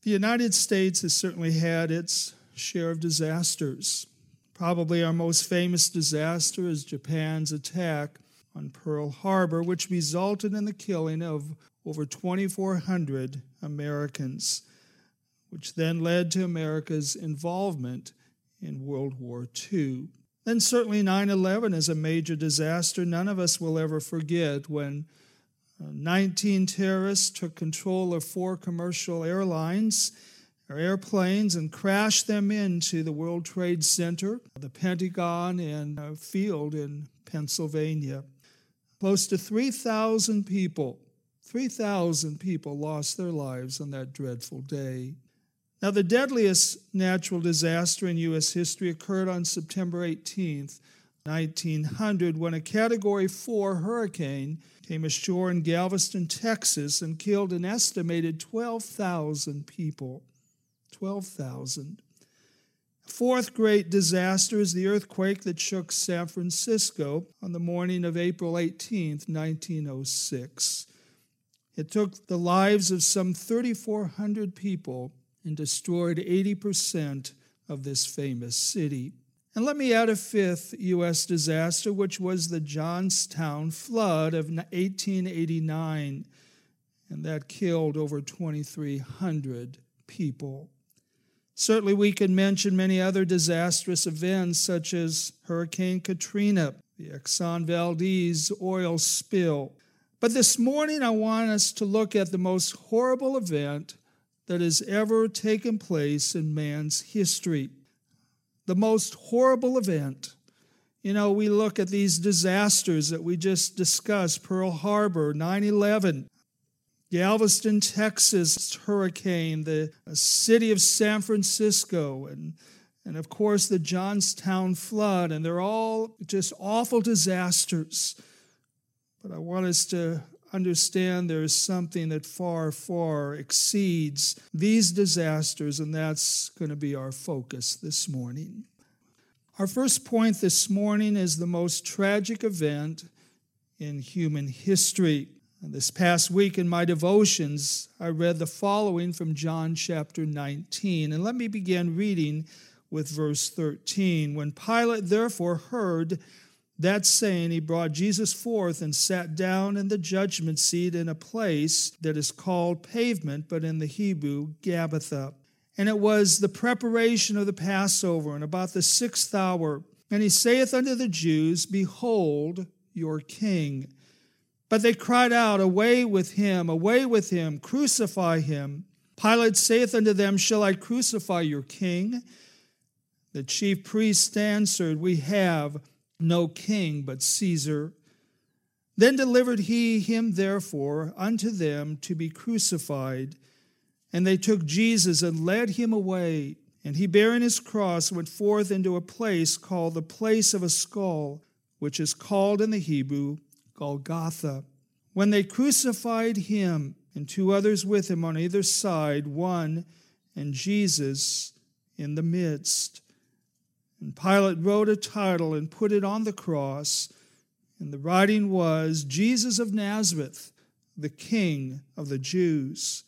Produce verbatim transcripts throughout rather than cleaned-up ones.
The United States has certainly had its share of disasters. Probably our most famous disaster is Japan's attack on Pearl Harbor, which resulted in the killing of over twenty-four hundred Americans, which then led to America's involvement in World War Two. Then certainly nine eleven is a major disaster none of us will ever forget, when nineteen terrorists took control of four commercial airlines or airplanes and crashed them into the World Trade Center, the Pentagon, and a field in Pennsylvania. Close to three thousand people, three thousand people lost their lives on that dreadful day. Now, the deadliest natural disaster in U S history occurred on September eighteenth, nineteen hundred, when a Category four hurricane came ashore in Galveston, Texas, and killed an estimated twelve thousand people. twelve thousand. Fourth great disaster is the earthquake that shook San Francisco on the morning of April eighteenth, nineteen oh six. It took the lives of some three thousand four hundred people and destroyed eighty percent of this famous city. And let me add a fifth U S disaster, which was the Johnstown flood of eighteen eighty-nine, and that killed over twenty-three hundred people. Certainly we can mention many other disastrous events, such as Hurricane Katrina, the Exxon Valdez oil spill. But this morning I want us to look at the most horrible event that has ever taken place in man's history. The most horrible event. You know, we look at these disasters that we just discussed: Pearl Harbor, nine eleven, Galveston, Texas hurricane, the city of San Francisco, and, and of course the Johnstown flood, and they're all just awful disasters. But I want us to understand there is something that far, far exceeds these disasters, and that's going to be our focus this morning. Our first point this morning is the most tragic event in human history. This past week in my devotions, I read the following from John chapter nineteen, and let me begin reading with verse thirteen. When Pilate therefore heard that saying, he brought Jesus forth and sat down in the judgment seat in a place that is called Pavement, but in the Hebrew, Gabbatha. And it was the preparation of the Passover, and about the sixth hour. And he saith unto the Jews, Behold your king. But they cried out, Away with him, away with him, crucify him. Pilate saith unto them, Shall I crucify your king? The chief priests answered, We have no king but Caesar. Then delivered he him therefore unto them to be crucified. And they took Jesus and led him away. And he bearing his cross went forth into a place called the place of a skull, which is called in the Hebrew Golgotha. When they crucified him, and two others with him on either side, one and Jesus in the midst. And Pilate wrote a title and put it on the cross, and the writing was, Jesus of Nazareth, the King of the Jews.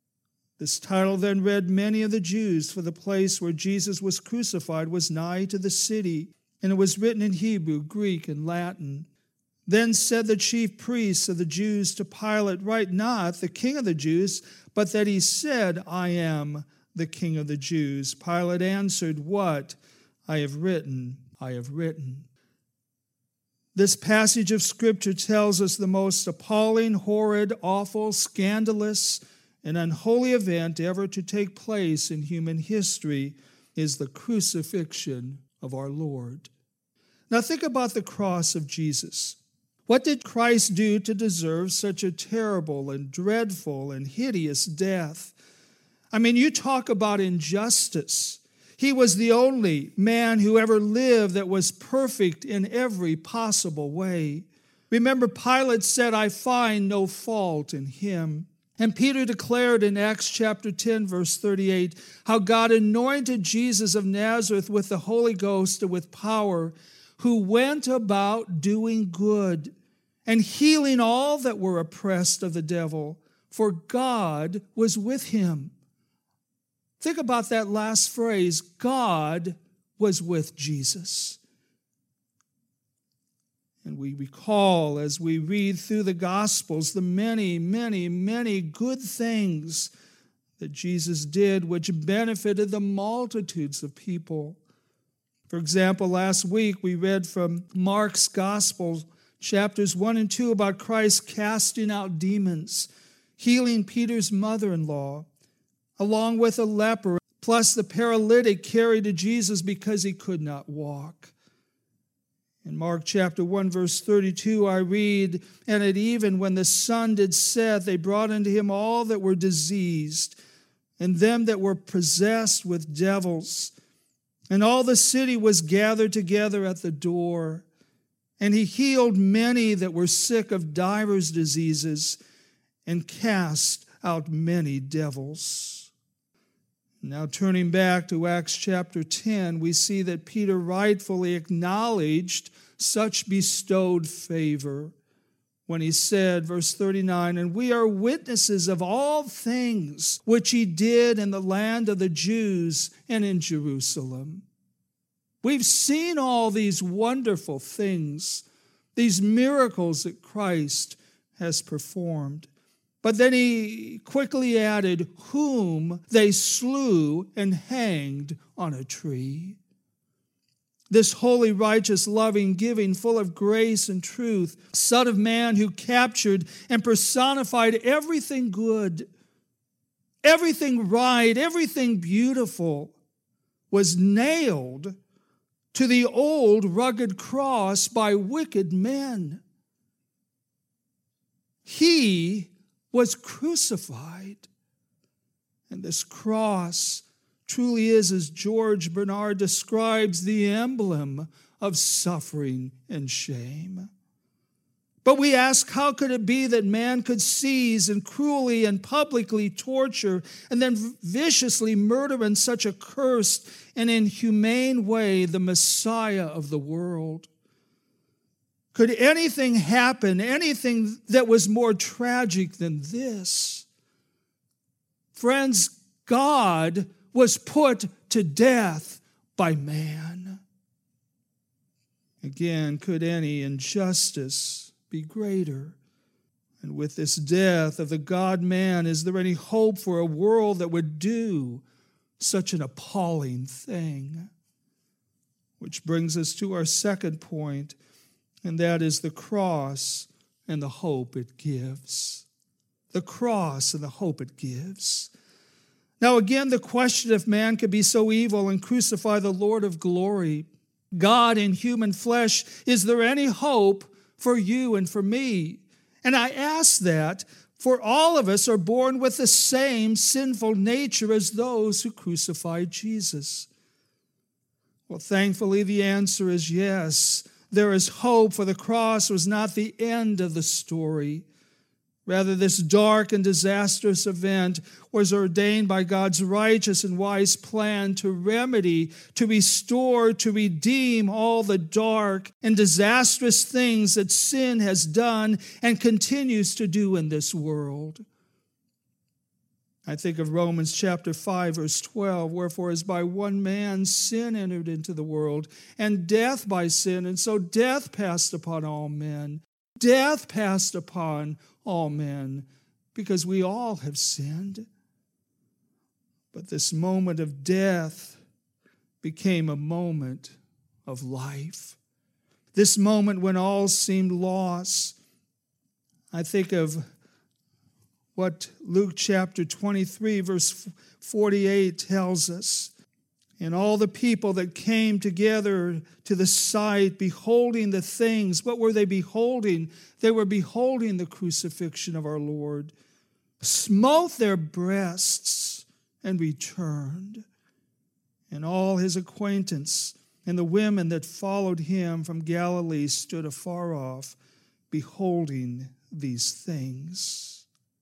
This title then read many of the Jews, for the place where Jesus was crucified was nigh to the city, and it was written in Hebrew, Greek, and Latin. Then said the chief priests of the Jews to Pilate, Write not the King of the Jews, but that he said, I am the King of the Jews. Pilate answered, What I have written, I have written. This passage of Scripture tells us the most appalling, horrid, awful, scandalous, and unholy event ever to take place in human history is the crucifixion of our Lord. Now think about the cross of Jesus. What did Christ do to deserve such a terrible and dreadful and hideous death? I mean, you talk about injustice. He was the only man who ever lived that was perfect in every possible way. Remember, Pilate said, I find no fault in him. And Peter declared in Acts chapter ten, verse thirty-eight, how God anointed Jesus of Nazareth with the Holy Ghost and with power, who went about doing good and healing all that were oppressed of the devil, for God was with him. Think about that last phrase, God was with Jesus. And we recall as we read through the Gospels the many, many, many good things that Jesus did which benefited the multitudes of people. For example, last week we read from Mark's Gospel, chapters one and two, about Christ casting out demons, healing Peter's mother-in-law, along with a leper, plus the paralytic carried to Jesus because he could not walk. In Mark chapter one, verse thirty-two, I read, "And at even when the sun did set, they brought unto him all that were diseased, and them that were possessed with devils. And all the city was gathered together at the door. And he healed many that were sick of divers diseases, and cast out many devils." Now turning back to Acts chapter ten, we see that Peter rightfully acknowledged such bestowed favor when he said, verse thirty-nine, "And we are witnesses of all things which he did in the land of the Jews and in Jerusalem." We've seen all these wonderful things, these miracles that Christ has performed. But then he quickly added, "whom they slew and hanged on a tree." This holy, righteous, loving, giving, full of grace and truth, Son of Man who captured and personified everything good, everything right, everything beautiful, was nailed to the old rugged cross by wicked men. He was crucified. And this cross truly is, as George Bernard describes, the emblem of suffering and shame. But we ask, how could it be that man could seize and cruelly and publicly torture and then viciously murder in such a cursed and inhumane way the Messiah of the world? Could anything happen, anything that was more tragic than this? Friends, God was put to death by man. Again, could any injustice be greater? And with this death of the God-man, is there any hope for a world that would do such an appalling thing? Which brings us to our second point, and that is the cross and the hope it gives. The cross and the hope it gives. Now again, the question if man could be so evil and crucify the Lord of glory, God in human flesh, is there any hope for you and for me? And I ask that, for all of us are born with the same sinful nature as those who crucified Jesus. Well, thankfully the answer is yes. There is hope, for the cross was not the end of the story. Rather, this dark and disastrous event was ordained by God's righteous and wise plan to remedy, to restore, to redeem all the dark and disastrous things that sin has done and continues to do in this world. I think of Romans chapter five, verse twelve, "Wherefore as by one man sin entered into the world, and death by sin, and so death passed upon all men. Death passed upon all men, because we all have sinned." But this moment of death became a moment of life. This moment when all seemed lost. I think of what Luke chapter twenty-three, verse forty-eight tells us. "And all the people that came together to the sight, beholding the things," what were they beholding? They were beholding the crucifixion of our Lord, "smote their breasts and returned. And all his acquaintance and the women that followed him from Galilee stood afar off, beholding these things."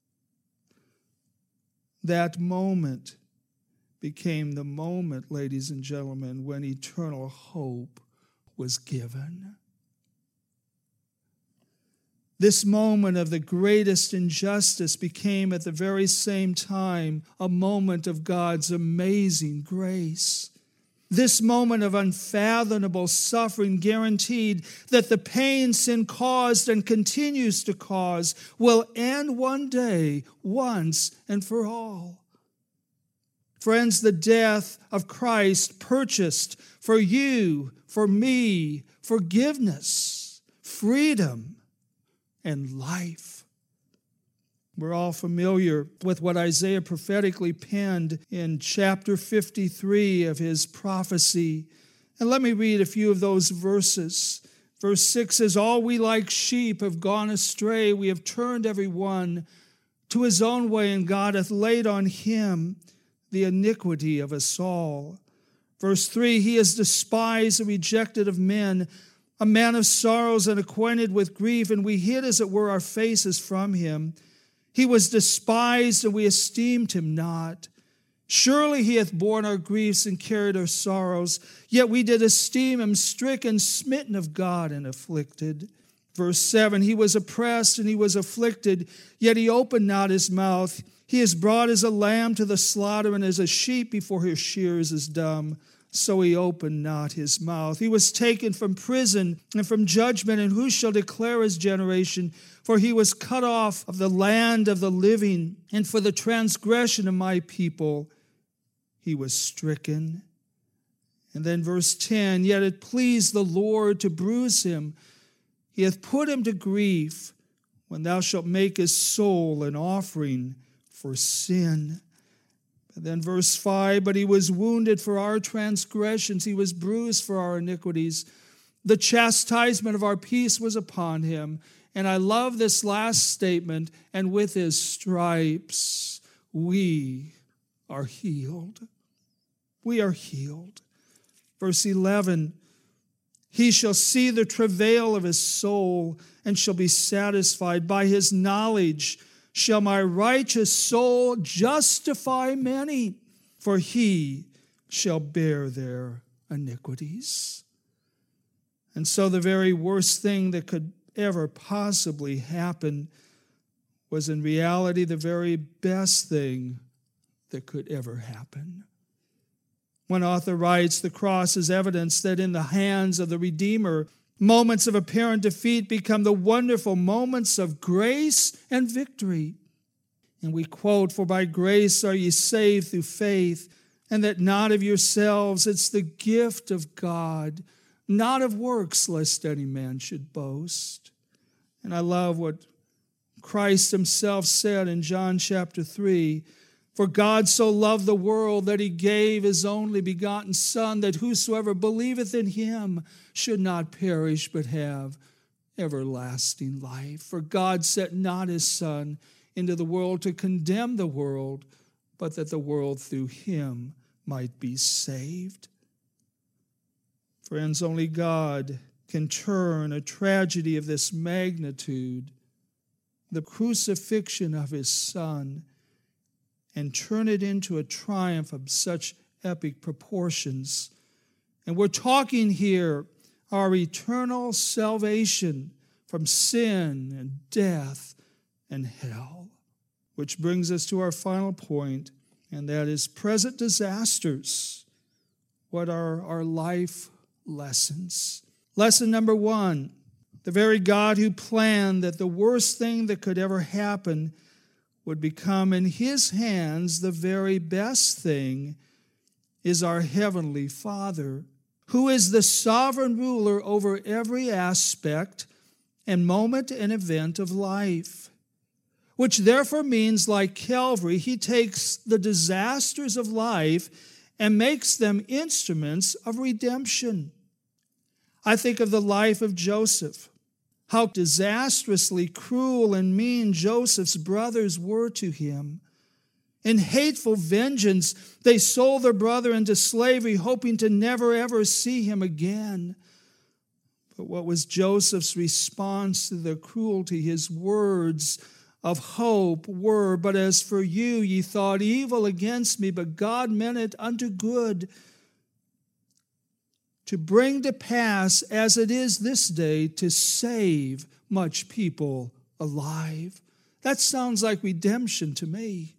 That moment became the moment, ladies and gentlemen, when eternal hope was given. This moment of the greatest injustice became at the very same time a moment of God's amazing grace. This moment of unfathomable suffering guaranteed that the pain sin caused and continues to cause will end one day, once and for all. Friends, the death of Christ purchased for you, for me, forgiveness, freedom, and life. We're all familiar with what Isaiah prophetically penned in chapter fifty-three of his prophecy. And let me read a few of those verses. Verse six says, "All we like sheep have gone astray. We have turned every one to his own way, and God hath laid on him the iniquity of us all." Verse three, "He is despised and rejected of men, a man of sorrows and acquainted with grief, and we hid, as it were, our faces from him. He was despised, and we esteemed him not. Surely he hath borne our griefs and carried our sorrows, yet we did esteem him stricken, smitten of God, and afflicted." Verse seven, "He was oppressed and he was afflicted, yet he opened not his mouth. He is brought as a lamb to the slaughter, and as a sheep before her shearers is dumb, so he opened not his mouth. He was taken from prison and from judgment, and who shall declare his generation? For he was cut off of the land of the living, and for the transgression of my people he was stricken." And then verse ten, "Yet it pleased the Lord to bruise him. He hath put him to grief, when thou shalt make his soul an offering for sin." And then verse five, "But he was wounded for our transgressions, he was bruised for our iniquities. The chastisement of our peace was upon him." And I love this last statement, "and with his stripes we are healed." We are healed. Verse eleven, "He shall see the travail of his soul, and shall be satisfied. By his knowledge shall my righteous soul justify many, for he shall bear their iniquities." And so the very worst thing that could ever possibly happen was in reality the very best thing that could ever happen. One author writes, "The cross is evidence that in the hands of the Redeemer, moments of apparent defeat become the wonderful moments of grace and victory." And we quote, "For by grace are ye saved through faith, and that not of yourselves, it's the gift of God, not of works, lest any man should boast." And I love what Christ himself said in John chapter three, "For God so loved the world that he gave his only begotten Son, that whosoever believeth in him should not perish, but have everlasting life. For God sent not his Son into the world to condemn the world, but that the world through him might be saved." Friends, only God can turn a tragedy of this magnitude, the crucifixion of his Son, and turn it into a triumph of such epic proportions. And we're talking here our eternal salvation from sin and death and hell. Which brings us to our final point, and that is present disasters. What are our life lessons? Lesson number one, the very God who planned that the worst thing that could ever happen would become in his hands the very best thing, is our Heavenly Father, who is the sovereign ruler over every aspect and moment and event of life. Which therefore means, like Calvary, he takes the disasters of life and makes them instruments of redemption. I think of the life of Joseph, how disastrously cruel and mean Joseph's brothers were to him. In hateful vengeance, they sold their brother into slavery, hoping to never ever see him again. But what was Joseph's response to their cruelty? His words of hope were, "But as for you, ye thought evil against me, but God meant it unto good, to bring to pass, as it is this day, to save much people alive. That sounds like redemption to me.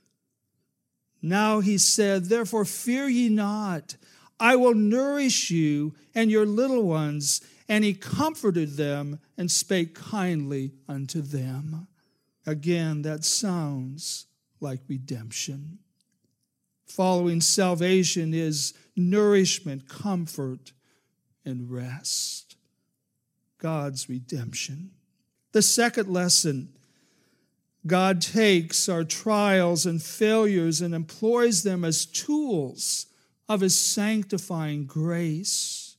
Now he said, therefore fear ye not. I will nourish you and your little ones. And he comforted them and spake kindly unto them. Again, that sounds like redemption. Following salvation is nourishment, comfort, and rest. God's redemption. The second lesson, God takes our trials and failures and employs them as tools of his sanctifying grace.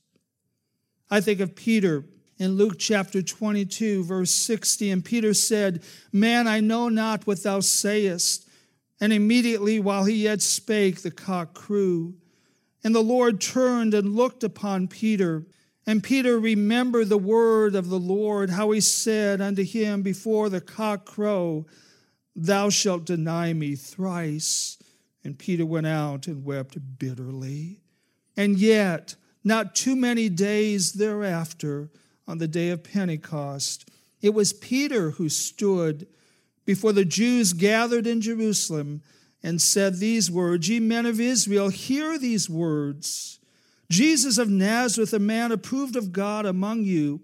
I think of Peter in Luke chapter twenty-two, verse sixty, and Peter said, Man, I know not what thou sayest. And immediately while he yet spake, the cock crew. And the Lord turned and looked upon Peter. And Peter remembered the word of the Lord, how he said unto him before the cock crow, Thou shalt deny me thrice. And Peter went out and wept bitterly. And yet, not too many days thereafter, on the day of Pentecost, it was Peter who stood before the Jews gathered in Jerusalem and said these words, Ye men of Israel, hear these words. Jesus of Nazareth, a man approved of God among you,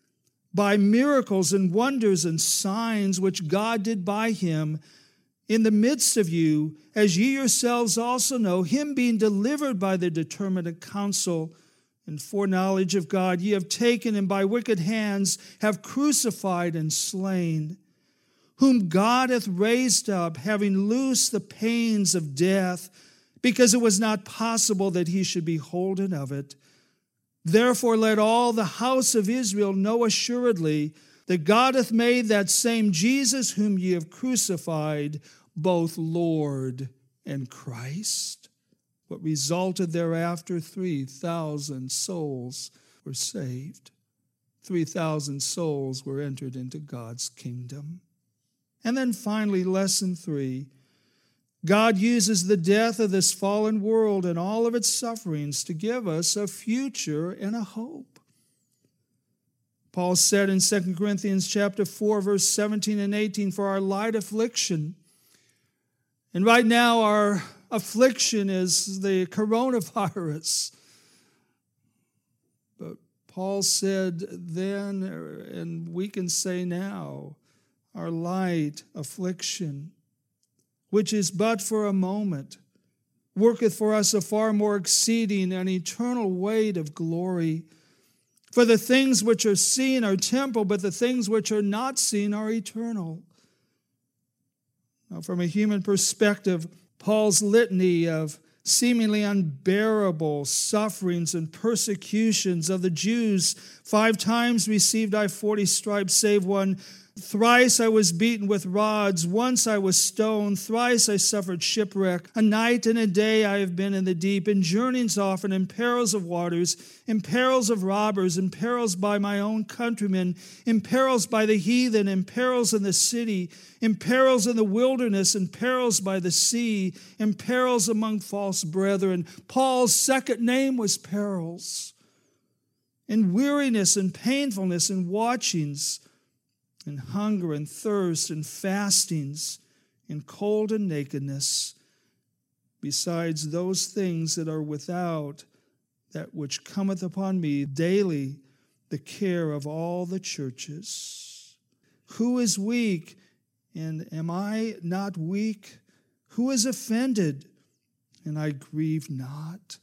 by miracles and wonders and signs which God did by him in the midst of you, as ye yourselves also know, him being delivered by the determinate counsel and foreknowledge of God, ye have taken and by wicked hands have crucified and slain, whom God hath raised up, having loosed the pains of death, because it was not possible that he should be holden of it. Therefore let all the house of Israel know assuredly that God hath made that same Jesus whom ye have crucified both Lord and Christ. What resulted thereafter, three thousand souls were saved. three thousand souls were entered into God's kingdom. And then finally, lesson three, God uses the death of this fallen world and all of its sufferings to give us a future and a hope. Paul said in Second Corinthians chapter four, verse seventeen and eighteen, for our light affliction. And right now our affliction is the coronavirus. But Paul said then, and we can say now, our light affliction, which is but for a moment, worketh for us a far more exceeding and eternal weight of glory. For the things which are seen are temporal, but the things which are not seen are eternal. Now, from a human perspective, Paul's litany of seemingly unbearable sufferings and persecutions of the Jews, five times received I forty stripes, save one. Thrice I was beaten with rods, once I was stoned, thrice I suffered shipwreck. A night and a day I have been in the deep, in journeyings often, in perils of waters, in perils of robbers, in perils by my own countrymen, in perils by the heathen, in perils in the city, in perils in the wilderness, in perils by the sea, in perils among false brethren. Paul's second name was perils. In weariness and painfulness and watchings, in hunger and thirst and fastings, in cold and nakedness, besides those things that are without, that which cometh upon me daily, the care of all the churches. Who is weak, and am I not weak? Who is offended, and I grieve not?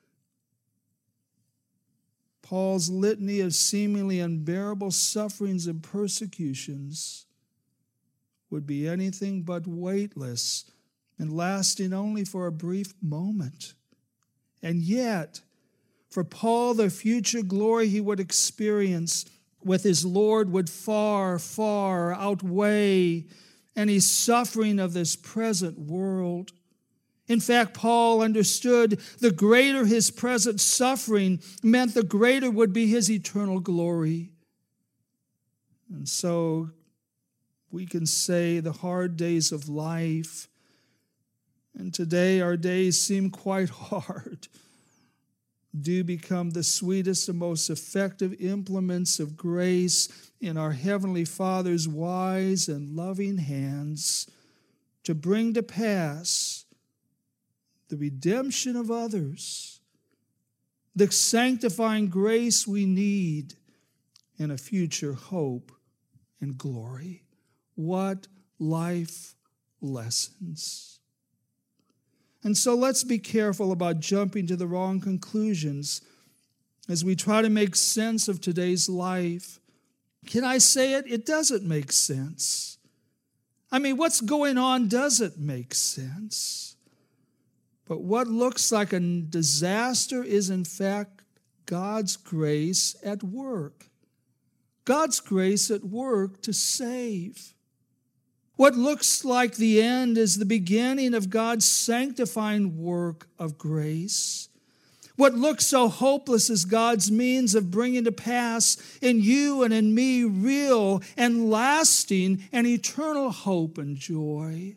Paul's litany of seemingly unbearable sufferings and persecutions would be anything but weightless and lasting only for a brief moment. And yet, for Paul, the future glory he would experience with his Lord would far, far outweigh any suffering of this present world. In fact, Paul understood the greater his present suffering meant, the greater would be his eternal glory. And so we can say the hard days of life, and today our days seem quite hard. do become the sweetest and most effective implements of grace in our Heavenly Father's wise and loving hands to bring to pass the redemption of others, the sanctifying grace we need, and a future hope and glory. What life lessons. And so let's be careful about jumping to the wrong conclusions as we try to make sense of today's life. Can I say it? It doesn't make sense. I mean, what's going on doesn't make sense. But what looks like a disaster is, in fact, God's grace at work. God's grace at work to save. What looks like the end is the beginning of God's sanctifying work of grace. What looks so hopeless is God's means of bringing to pass in you and in me real and lasting and eternal hope and joy.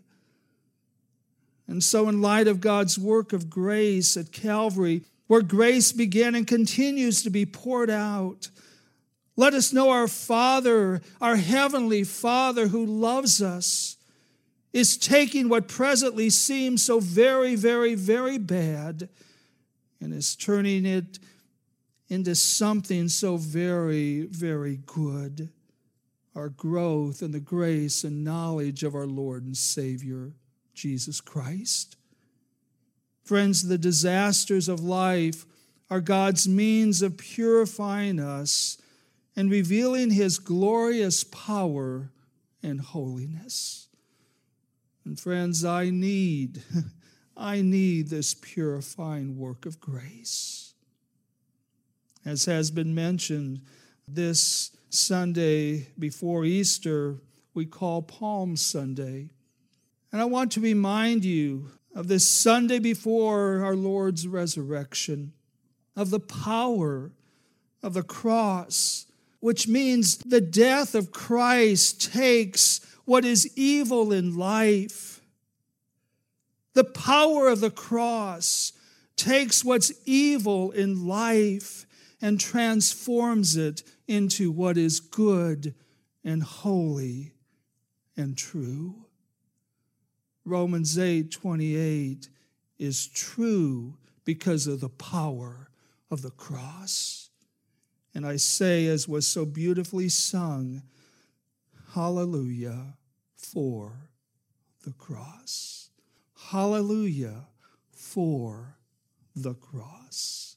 And so in light of God's work of grace at Calvary, where grace began and continues to be poured out, let us know our Father, our Heavenly Father who loves us, is taking what presently seems so very, very, very bad and is turning it into something so very, very good. Our growth in the grace and knowledge of our Lord and Savior, Jesus Christ. Friends, the disasters of life are God's means of purifying us and revealing His glorious power and holiness. And friends, I need, I need this purifying work of grace. As has been mentioned, this Sunday before Easter, we call Palm Sunday. And I want to remind you of this Sunday before our Lord's resurrection, of the power of the cross, which means the death of Christ takes what is evil in life. The power of the cross takes what's evil in life and transforms it into what is good and holy and true. Romans eight twenty-eight is true because of the power of the cross. And I say, as was so beautifully sung, hallelujah for the cross. Hallelujah for the cross.